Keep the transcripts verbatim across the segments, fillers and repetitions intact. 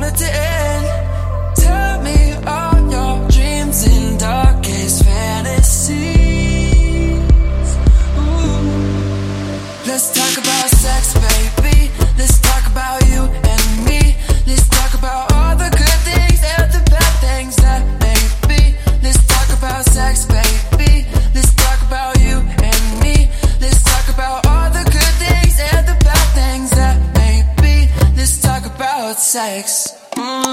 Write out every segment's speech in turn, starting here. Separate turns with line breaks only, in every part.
want it to end. Tell me all your dreams and darkest fantasies. Ooh. Let's talk about sex, baby. Let's talk about you and me. Let's talk about all the good things and the bad things that may be. Let's talk about sex, baby. Let's talk about you and me. Let's talk about all the good things and the bad things that may be. Let's talk about sex. Mm.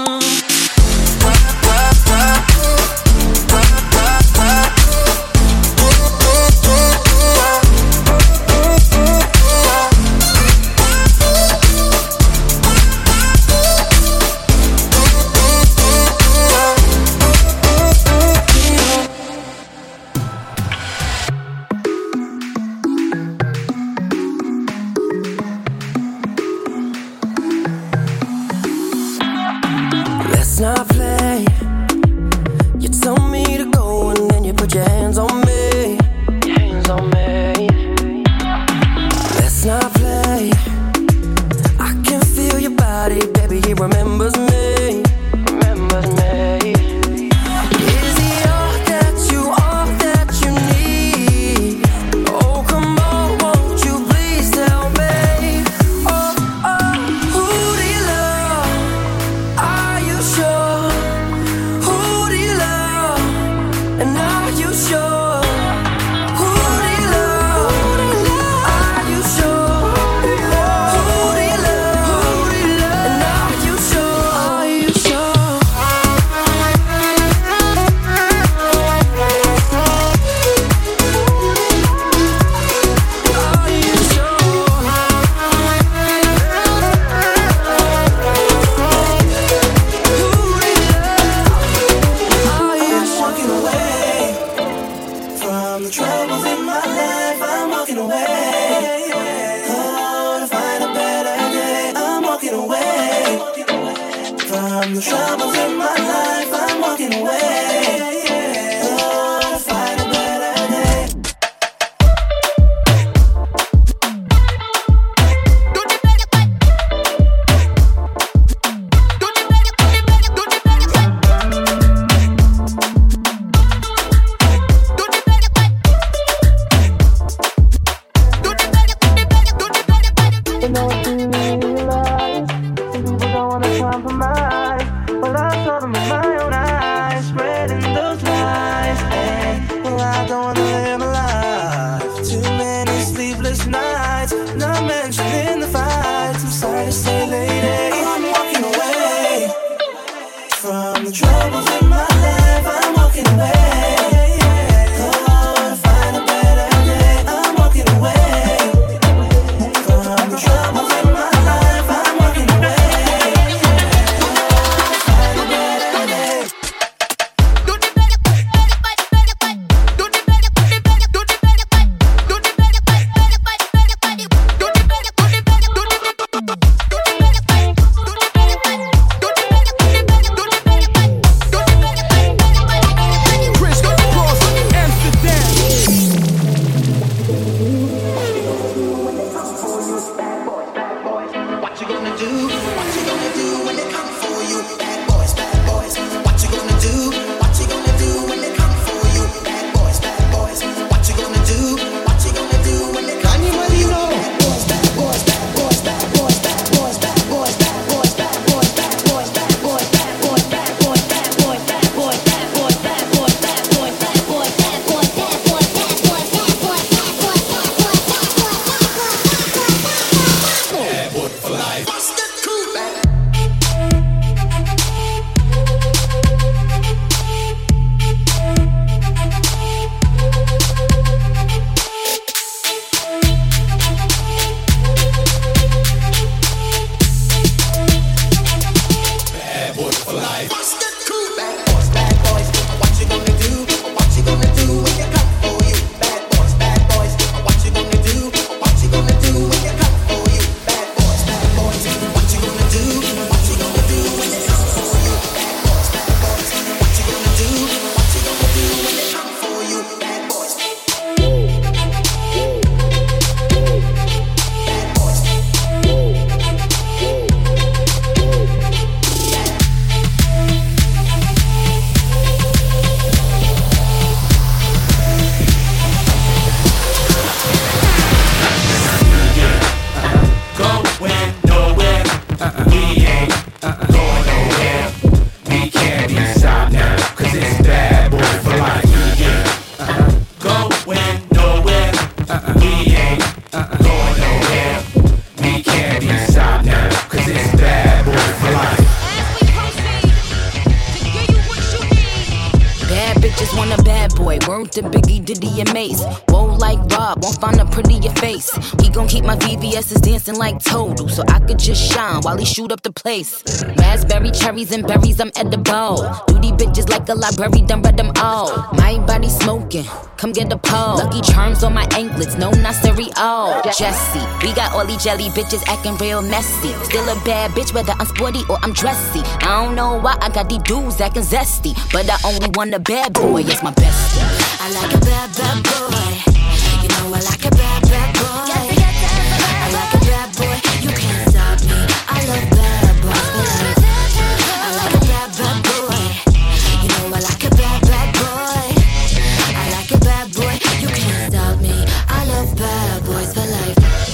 bitches want a bad boy. Word to Biggie, Diddy, and Mace. Whoa like Rob, won't find a prettier face. He gon' keep my V V S's dancing like Total, so I could just shine while he shoot up the place. Raspberry, cherries, and berries, I'm edible. Duty bitches like a library, done read them all. My body smoking, come get a pole. Lucky Charms on my anklets, no not cereal. Jesse, we got all these jelly bitches acting real messy. Still a bad bitch, whether I'm sporty or I'm dressy. I don't know why I got these dudes acting zesty, but I only want a bad boy, it's my bestie.
I like a bad, bad boy. You know I like a bad, bad boy. I like a bad boy, you can't stop me. I love bad boys. I like a bad, bad boy. You know I like a bad, bad boy. I like a bad boy, you can't stop me. I love bad boys for life.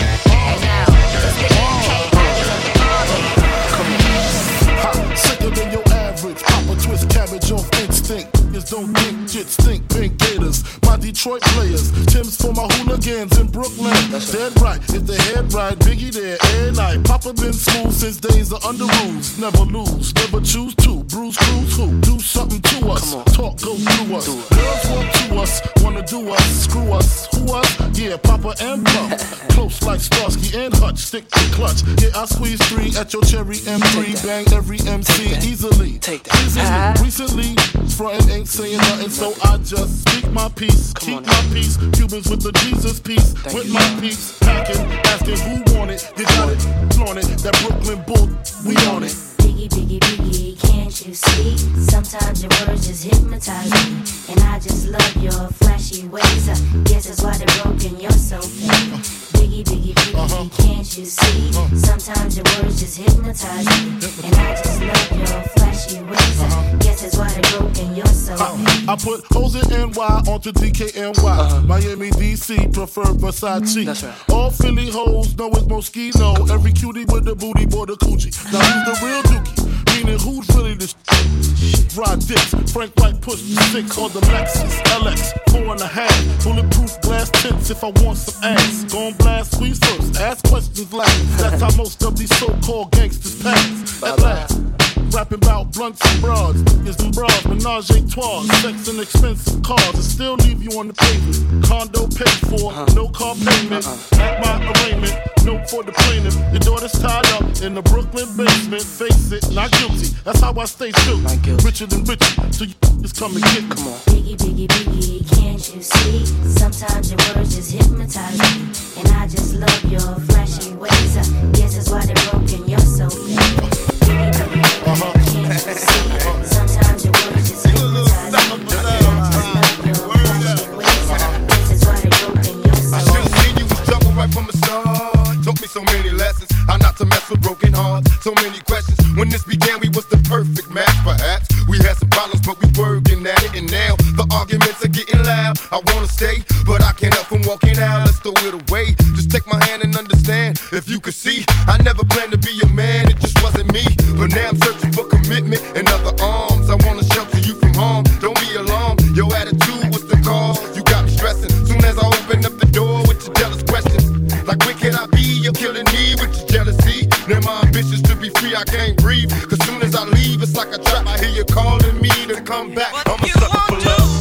Sicker than your average, pop a twist cabbage off instinct. Don't think shit stink, pink gators. My Detroit players, Tim's for my hooligans in Brooklyn. That's dead right, if they head right, Biggie there every night. Papa been smooth since days of under rules. Never lose, never choose to. Bruce Cruz who do something to us. Talk go through us. Girls want to us, wanna do us, screw us, who us? Yeah, Papa and Pump. Close like Starsky and Hutch, stick to clutch. Yeah, I squeeze three at your cherry M three, bang every M C easily.
Take that.
Easily. Recently, frontin' ain't saying nothing, so I just speak my peace, keep my peace. Cubans with the Jesus peace, with my peace. Packing, asking who want it, you got it, flaunt it. That Brooklyn bull, we on it.
Biggie, biggie, biggie, can't you see? Sometimes your words just hypnotize me, and I just love your flashy ways. I guess that's why they're broken, you're so fake. Biggie, biggie, biggie, uh-huh. Can't you see? Uh-huh. Sometimes your words just hypnotize me, and I just love your flashy ways. Uh-huh. Guess that's why they're broken, you're so fake.
I put O's in N Y onto D K N Y. Uh-huh. Miami, D C, prefer Versace.
That's right.
All Philly hoes know it's Moschino. Every cutie with the booty, boy, the coochie. Now who's the real dookie? Meaning who's really the shit? Ride dicks, Frank White push the six on the Lexus L X, four and a half. Bulletproof glass tints if I want some ass. Gon' blast squeeze first, ask questions last. That's how most of these so-called gangsters pass. At last, rapping about blunts and broads, niggas and bras, menage a trois, sex and expensive cars, and still leave you on the pavement. Condo paid for, uh-huh. no car payment. Uh-huh. At my arraignment, no for the plaintiff. Your daughter's tied up in the Brooklyn basement. Face it, not guilty. That's how I stay true. Richer than richer, so you just come and get me. Come on.
Biggie, biggie, biggie, can't you see? Sometimes your words just hypnotize me, and I just love your flashy ways. I guess that's why they're broken, you're so fake. Biggie, biggie, biggie, uh-huh. Can't you see? Sometimes your words just hypnotize me, and I just love your flashy ways. I guess that's why they're broken, you're so fake.
I should've seen you was trouble right from the start. Taught me so many lessons, how not to mess with broken hearts. So many questions. When this began, we was the perfect match, perhaps. We had some problems, but we working at it. And now the arguments are getting loud. I wanna stay, but I can't help from walking out. Let's throw it away. Just take my hand and understand. If you could see, I never planned to be a man. It just wasn't me. But now I'm searching for commitment and other arms. I wanna shelter you from harm. Don't be alarmed. Your attitude was the cause. You got me stressing. Soon as I open up the door with your jealous questions, like where can I be? You're killing me with your jealousy. Now my ambitions to be free, I can't breathe. Cause soon as I leave, it's like a trap. I hear you calling me to come back.
What
I'm a
you
sucker
won't
for
do?
love.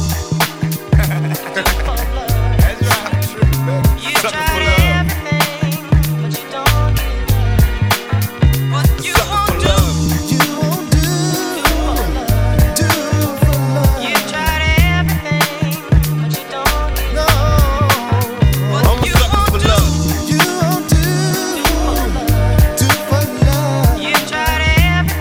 That's right. You
Sucker
tried
for love.
everything, but you don't give. What you
Sucker
won't
for
do?
love.
You won't do, do for love.
You tried everything, but you don't give.
No,
What
I'm a
you
sucker
won't
for
do?
love.
you won't do, do for love.
You tried everything,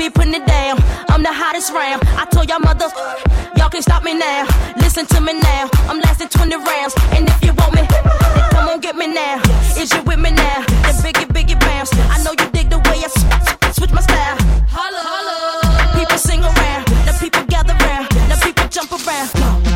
be putting it down. I'm the hottest round. I told y'all mother, y'all can't stop me now. Listen to me now. I'm lasting twenty rounds. And if you want me, then come on get me now. Is you with me now? Then biggie, biggie bounce. I know you dig the way I s- switch my style. Holla, holla. People sing around. The people gather round. The people jump around.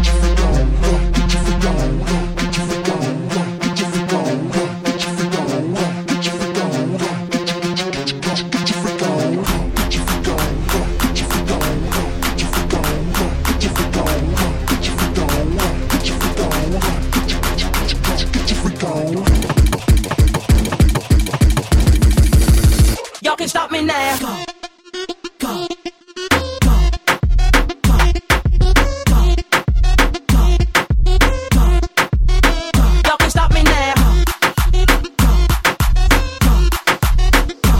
Y'all can stop me now. Go, go, go, go, go, go, go. Y'all can stop me now. Go, go, go,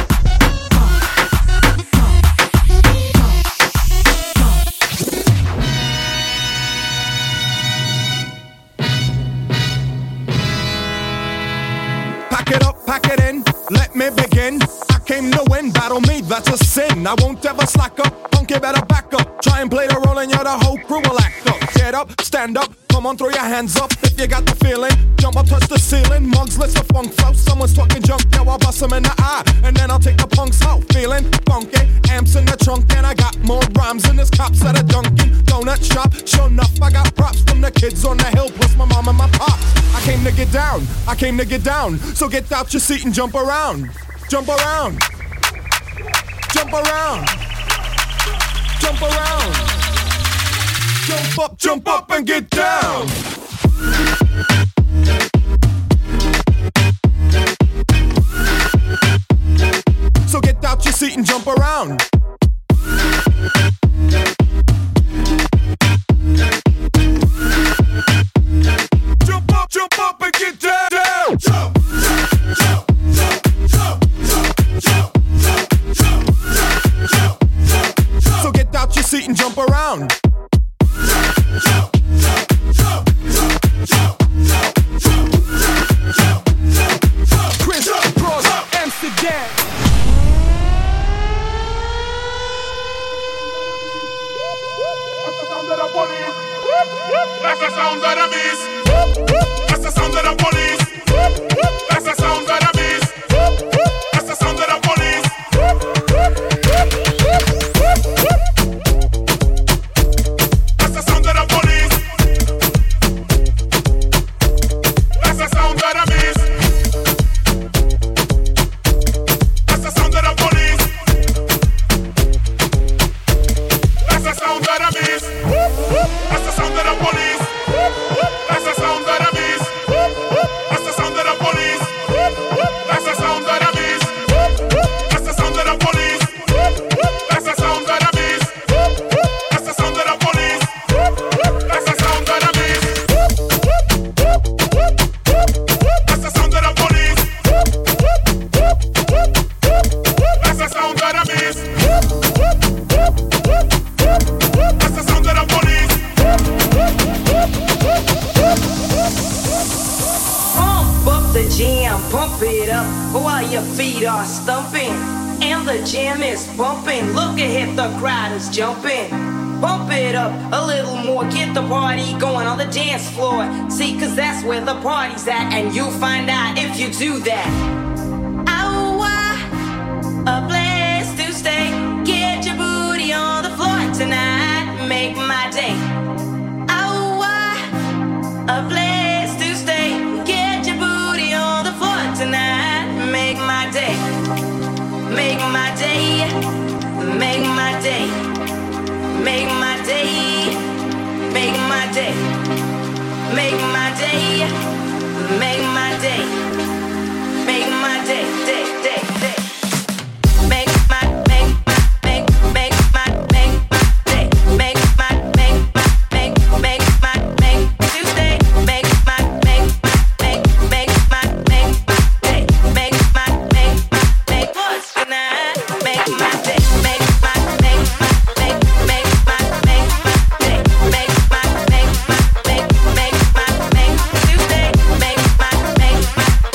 Pack it up, pack it in, let me begin. I came to win, battle me, that's a sin. I won't ever slack up, punk, you better back up. Try and play the role and you're the whole crew will act up. Get up, stand up, come on, throw your hands up if you got the feeling. Jump up, touch the ceiling, mugs, let's the funk flow. Someone's talking junk, yo, I'll bust them in the eye. And then I'll take the punks out, feeling funky. Amps in the trunk and I got more rhymes than this cops at a Dunkin' Donut shop. Sure enough, I got props from the kids on the hill, plus my mom and my pops. I came to get down, I came to get down. So get out your seat and jump around. Jump around. Jump around. Jump around. Jump up, jump up and get down. So get out your seat and jump around. Jump up, jump up and get down. down. Jump, jump, jump, jump, jump, jump, jump, jump, jump, jump, jump, jump. So get out your seat and jump around. Jump, jump, jump, jump, jump, jump, jump, jump, jump, jump, jump. Chris Cross, Amsterdam.
That's the sound of the beast. That's the sound of the police. That's the sound of the beast. That's the sound of the police. That's the sound of the police. That's the sound of the beast. That's the sound of the police. That's the sound of the beast. That's the sound of the police. That's the sound of the beast. That's the sound of the police. That's the sound of the beast. That's the sound of the police. That's the sound of the beast. That's the sound of the police. That's the sound of the beast. That's the sound of the police. That's the sound of the beast. That's the sound of the police.
Pump up the jam, pump it up while your feet are stumping. And the jam is bumping. Look ahead, the crowd is jumping. Pump it up a little more, get the party going on the dance floor. See, cause that's where the party's at, and you'll find out if you do that. Oh, a place to stay. Get your booty on the floor tonight, make my day. Oh, a place to stay. Get your booty on the floor tonight, make my day. Make my day. Make my day. Make my day. Make my day. Make my day. Make my day. Make my day. Day, day, day. Make my, make my, make, make my, make my day. Make my, make my, make, make my, make Tuesday. Make my, make my, make, make my, make my day. Make my, make my, make what's tonight? Make my day. Make my, make my, make, make my, make my day. Make my, make my, make, make my, make Tuesday. Make my, make my,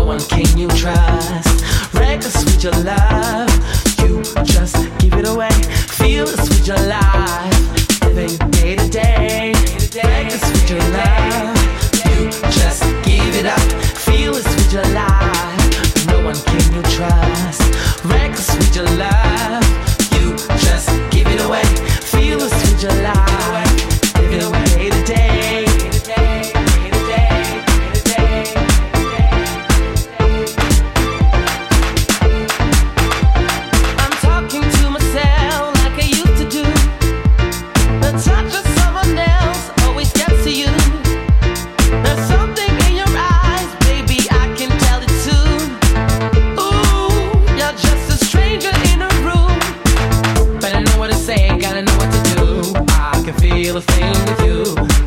one can you trust. Reckless with your love, you just give it away. Fearless with your life, living day to day. Reckless with your love, you just give it up. Fearless with your life, no one can you trust. Reckless with your love, you just give it away. Fearless with your life, living day to day. I'm talking to myself like I used to do. The touch of someone else always gets to you. There's something in your eyes, baby, I can tell it too. Ooh, you're just a stranger in a room. Better know what to say, gotta know what to do. I can feel a thing with you.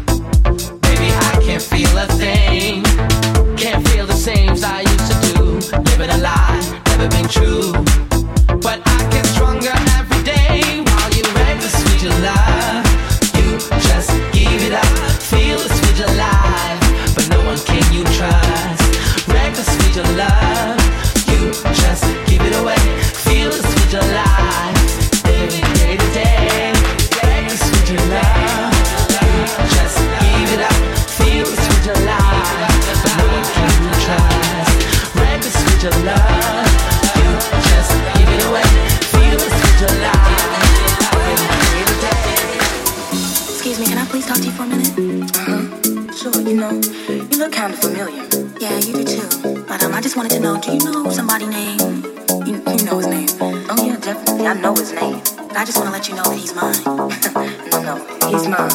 Baby, I can't feel a thing. Can't feel the same as I used to do. Living a lie, never been true. But I get stronger every day while you reckless with your love. You just give it up. Fearless with your life, but no one can you trust. Reckless with your love, you just give it away. Fearless with your life, living day to day. Reckless with your love, you just give it up. Fearless with your life, but no one can you trust. Reckless with your love, you just give it away. Fearless with your life, living day to day.
Excuse me, can I please talk to you for a minute? Uh-huh. Sure, you know, you look kind of familiar. Yeah, you do too. But um, I just wanted to know, do you know somebody named, you, you know his name? Oh yeah, definitely, I know his name. But I just want to let you know that he's mine. no, no, he's mine.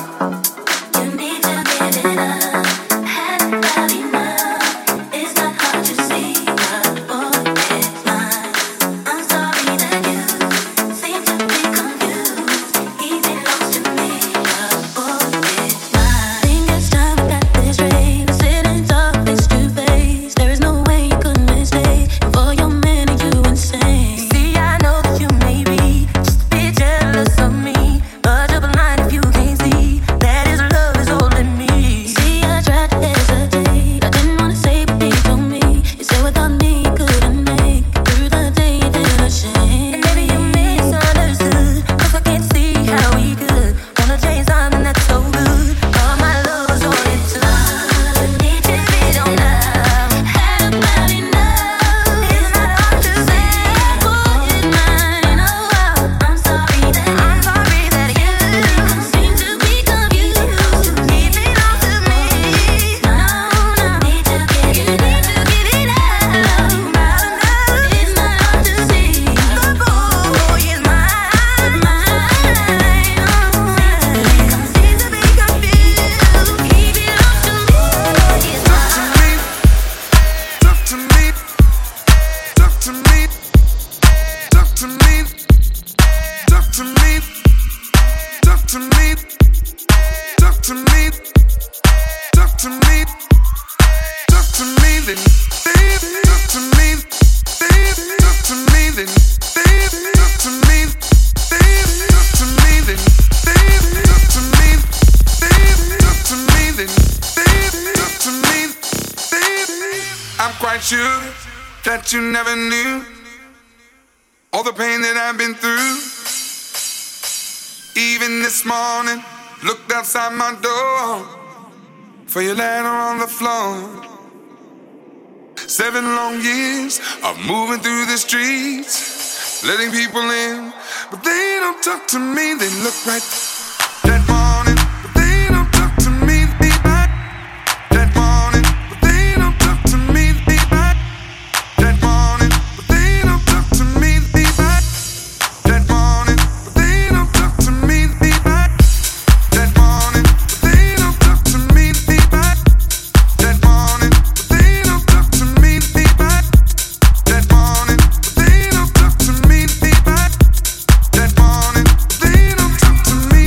You need to give it up. Had nobody know. It's not hard to see, but boy, it's mine. I'm sorry that you seem to be confused. He belongs to me, but boy, it's mine. Think it's time we got this straight. We're sitting talk face to face. There is no way you could mistake. And for your man, are you insane? See, I know that you may be just a bit jealous of me, but you're blind if you can't see that his love is holding me. See, I tried to hesitate. I didn't wanna say what they told me. You said without me you couldn't make it through the day. You did a shame. And maybe you misunderstood, 'cause I can't see how we could wanna change something that's so good. All my love was all it took. Need to be on love. Had about enough. It's not hard to say. Boy, it's mine. Oh, I'm sorry that I'm sorry that you seem to be confused. He belongs to me. No, no, need to give it up. Need to give it up. It's not hard to see. The boy is mine, mine. Seems to be confused. He belongs to me. He's mine.
Talk to me, talk to me, talk to me, talk to me, talk to me, talk to me, talk to me, talk to me, then baby, talk to me, baby, talk to me, then baby, talk to me, baby, talk to me, then baby, talk to me, baby, talk to me, then baby, talk to me, baby. I'm quite sure that you never knew all the pain that I've been through. Even this morning, looked outside my door for your letter on the floor. Seven long years of moving through the streets, letting people in, but they don't talk to me. They look right that morning, but they don't talk to me. Be back that morning, but they don't talk to me. Be back that morning, but they don't talk to me. Be back that morning, but they don't talk to me. Be back that morning, but they don't talk to me. Be back that morning, but they don't talk to me. Be back that morning, but they don't talk to me. Be back that morning, but they don't talk to me.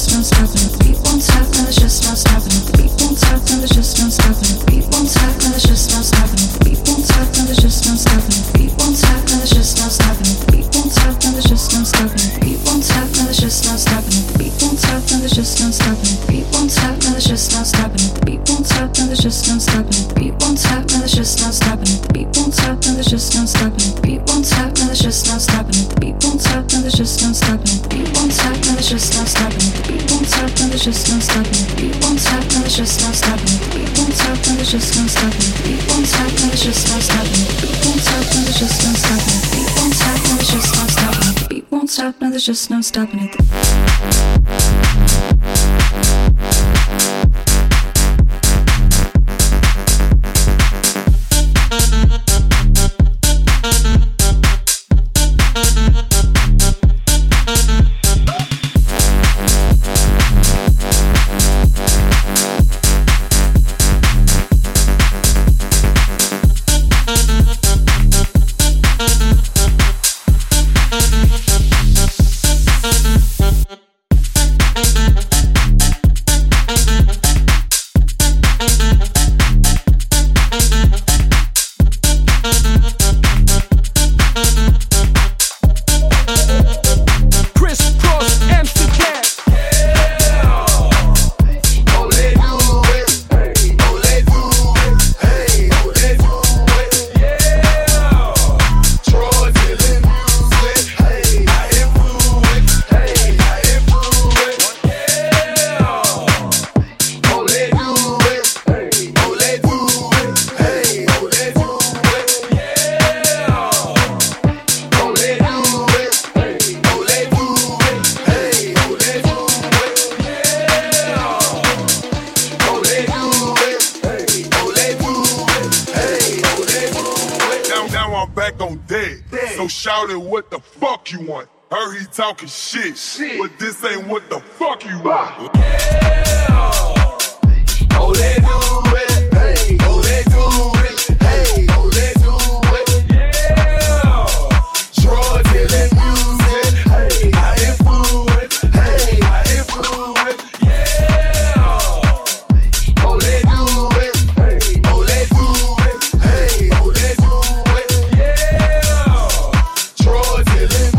just no stopping it. The beat won't stop, and there's just no stopping it. The beat won't stop, and there's just no stopping it. The beat won't stop, and there's just no stopping it. The beat won't stop, and there's just no stopping it. The beat won't stop, and there's just no stopping it. The beat won't stop, and there's just no stopping it. The beat won't stop, and there's just no stopping it. The beat won't stop, and there's just no stopping it. The beat won't stop, and there's just no stopping it. The beat won't stop, and there's just no stopping it. The beat won't stop, and there's just no stopping it. The beat won't stop, and there's just no stopping it. The beat won't stop, and there's just no stopping it. The beat won't stop, and there's just no stopping it. The beat won't stop, and there's just no stopping it. The beat won't stop, and there's just no stopping it. The beat won't stop, and there's just no stopping it. The beat won't stop, and there's just no stopping it. The beat won't stop, and there's just no stopping it. The beat won't stop, and there's just no stopping it. The beat won't stop, and there's just no stopping it. The beat won't stop, and there's just no stopping it.
Talking shit, shit, but this ain't what the fuck you want. Yeah. Oh, they do it. Hey, oh, they do it. Hey, oh, they do it. Yeah. Drugs and music. Hey, I influence. Hey, I influence. Yeah. Oh, they do it. Hey, oh, they do it. Hey, oh, they do it. Yeah. Drugs and music.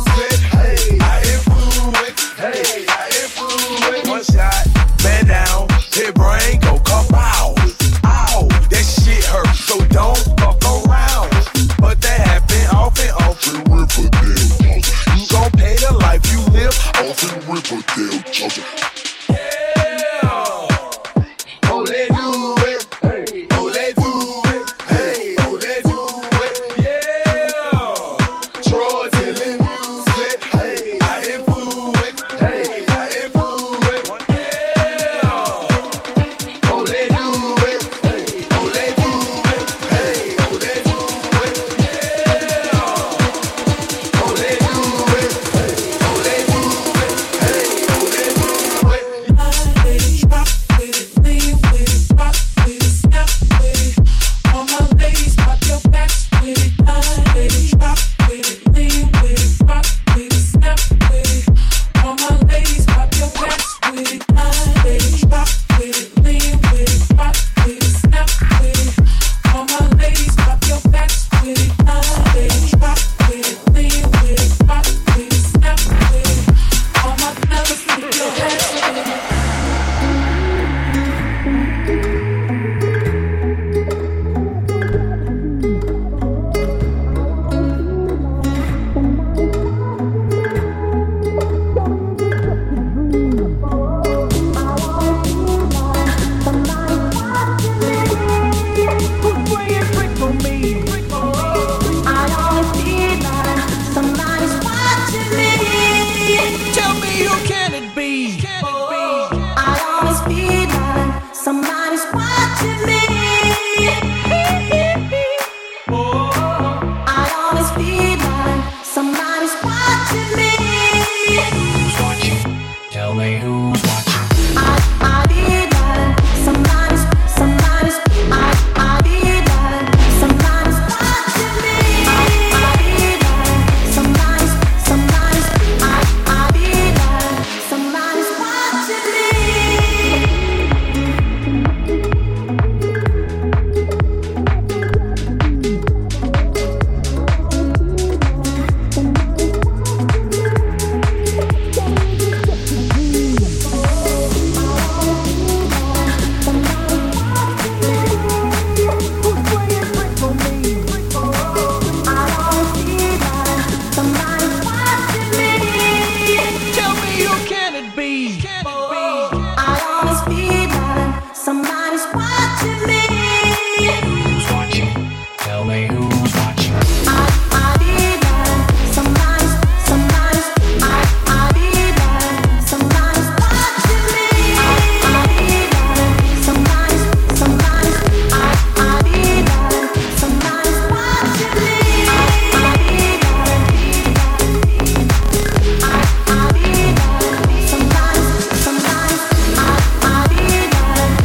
One shot, man down, hit brain, go come out. Ow, that shit hurt, so don't fuck around. But that happen off and off in Riverdale. You gon' pay the life you live off in Riverdale, Georgia. Yeah, oh they do it, hey, oh they do it, hey, oh they do it, yeah. Drugs and music, hey, I influence, hey, I influence.
on the speed line. Somebody's watching me.
Who's watching? Tell me who's watching.
I, I be blind. Somebody's, somebody's. I, I be blind. Somebody's watching me. I, I be blind. Somebody's, somebody's. I, I be blind. Somebody's watching me. I, I be blind. I, I be blind. Somebody's, somebody's. I, I be blind.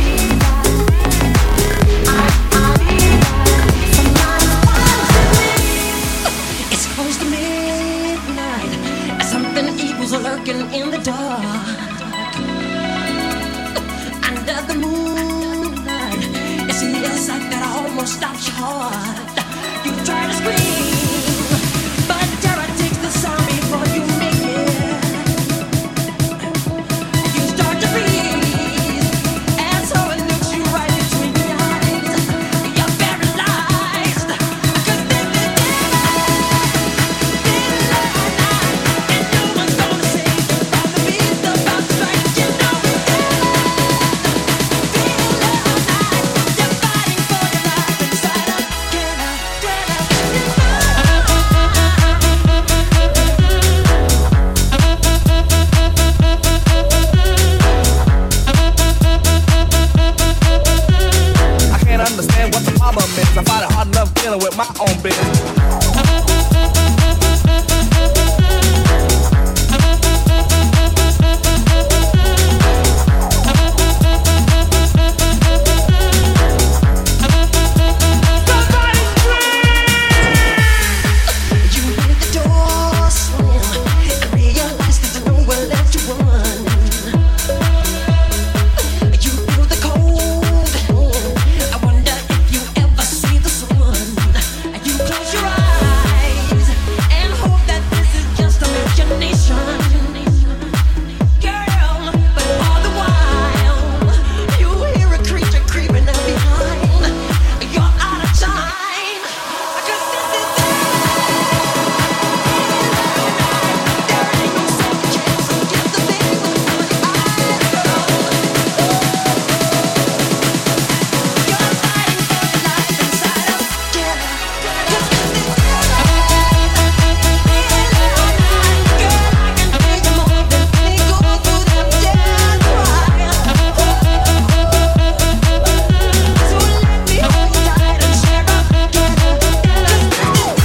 I, I be blind. Somebody's watching me.
It's close to midnight. Something evil's lurking in the dark. Under the moonlight, it's the sight that almost stops your heart. You try to scream, but terror takes the sound before you make it. You start to breathe, and so it looks you right between the eyes. You're paralyzed, 'cause this is
I can't understand what the problem is. I find it hard enough dealing with my own business.
you hear the door slam and realize there's nowhere left to run. You feel the cold hand. I wonder if you ever see the sun. You close your eyes and hope that this is just imagination. Girl, but all the while you hear a creature creeping up behind. You're out of time, 'cause this is there ain't no second chance to get the thing before your eyes go. You're fighting for your life inside of terror. 'Cause this is girl, I can feel you more than they go through them death cry. So let me hold you tight and share up together. 'Cause this is girl, I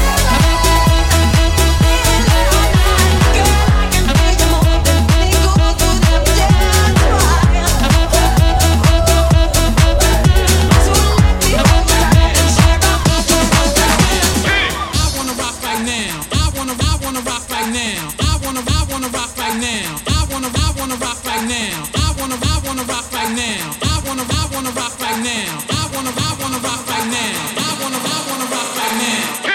can feel you more than they go through them death cry. So let me hold you tight and share up together.
I wanna rock right now. I wanna, I wanna rock right now. I wanna, I wanna rock right now. I wanna, I wanna rock right now. I wanna, I wanna rock right now. I wanna, I wanna rock right now. I wanna, I wanna rock right now. I wanna, I wanna rock right now.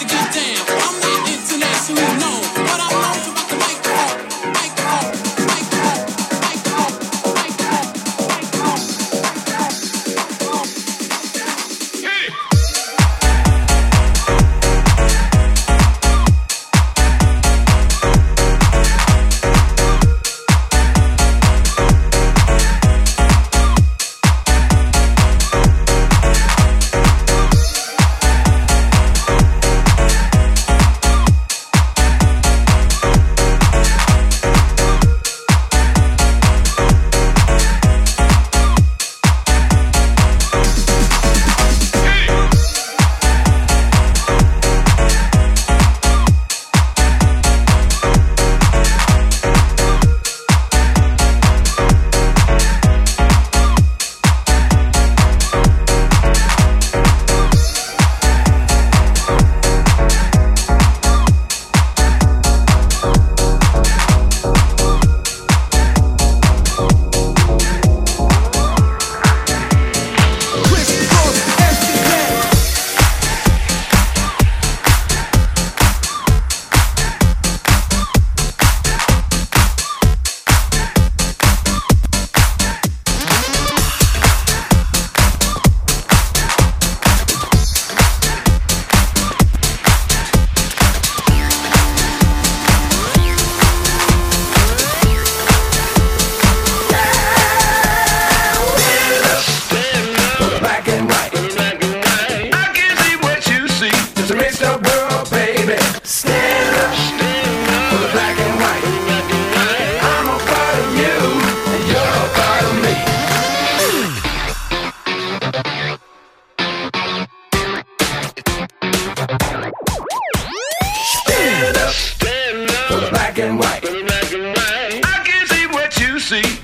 International, no, but I know to rock the microphone, microphone, microphone.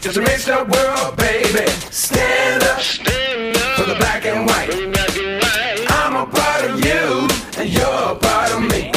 just to make the world, baby. Stand up, stand up for the black and white. I'm a part of you, and you're a part of me.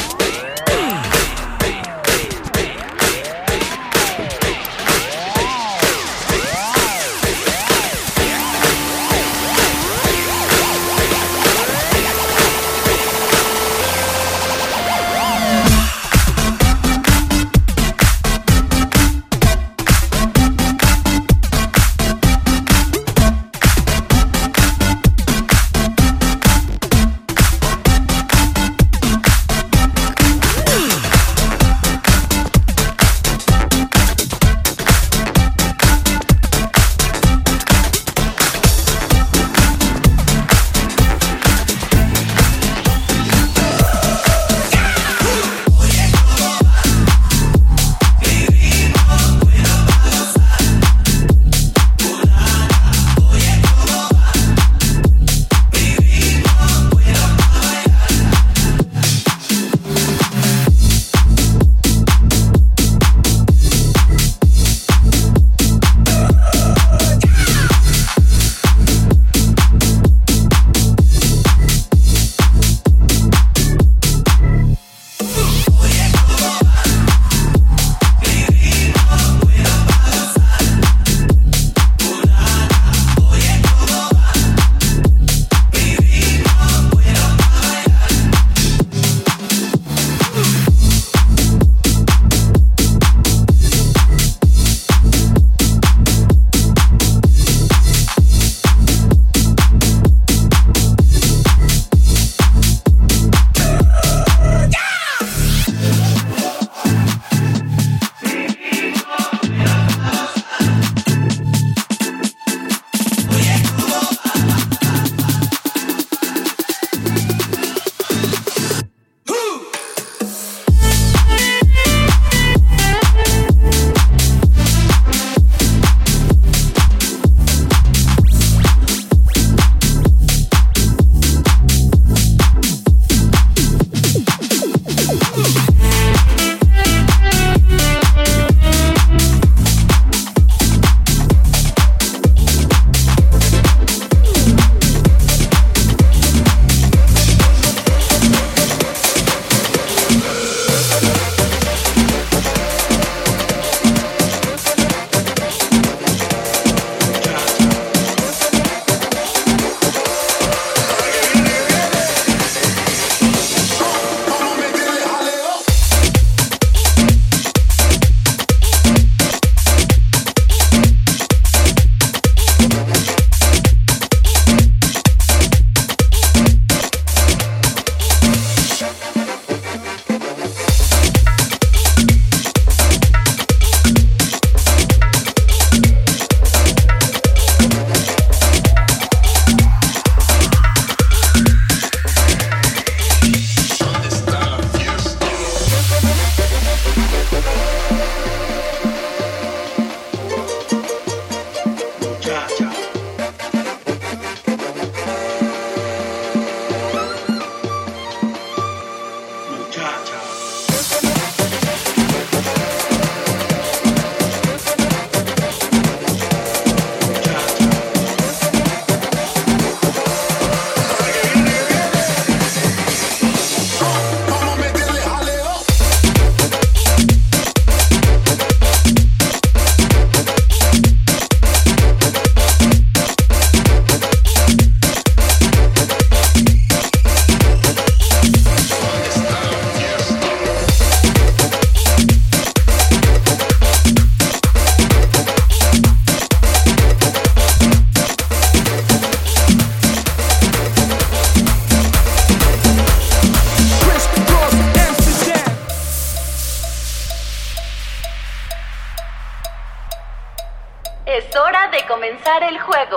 Es hora de comenzar el juego.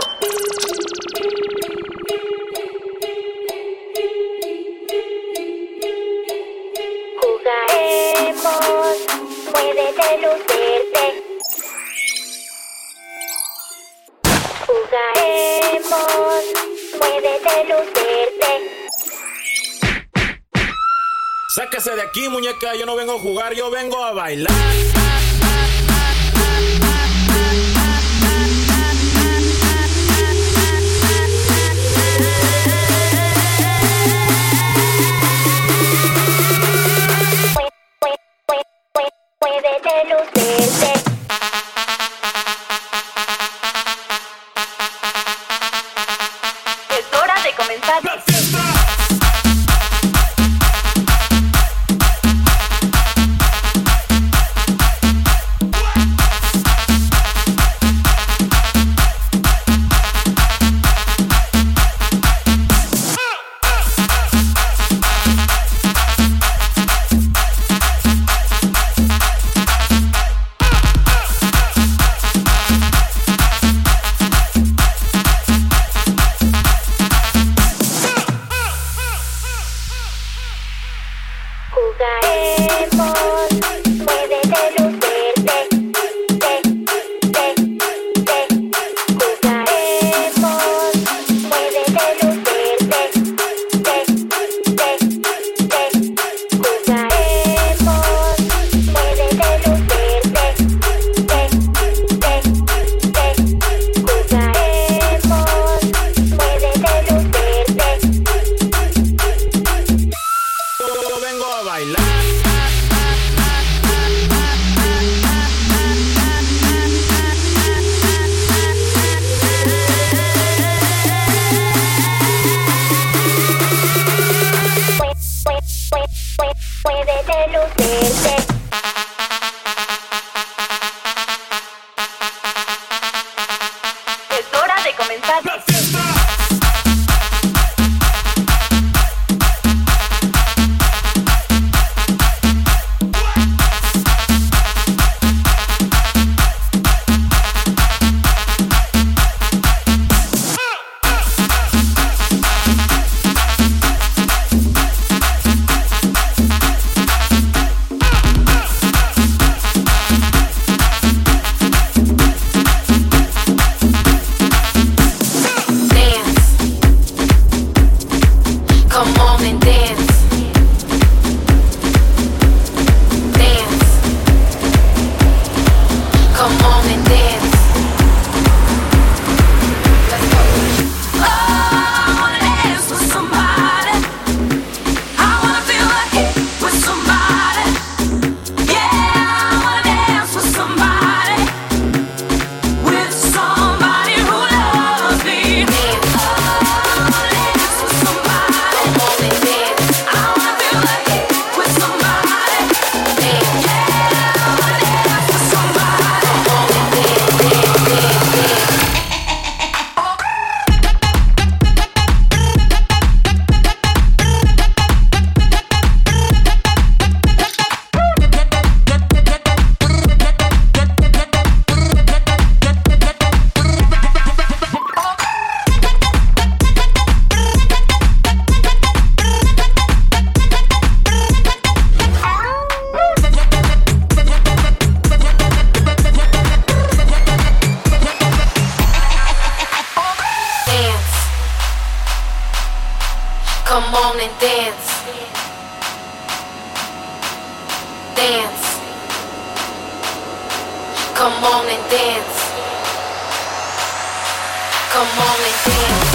Jugaremos, muévete, lucerte. Jugaremos, muévete, lucerte.
Sáquese de aquí, muñeca, yo no vengo a jugar, yo vengo a bailar.
Come on and dance. Come on and dance.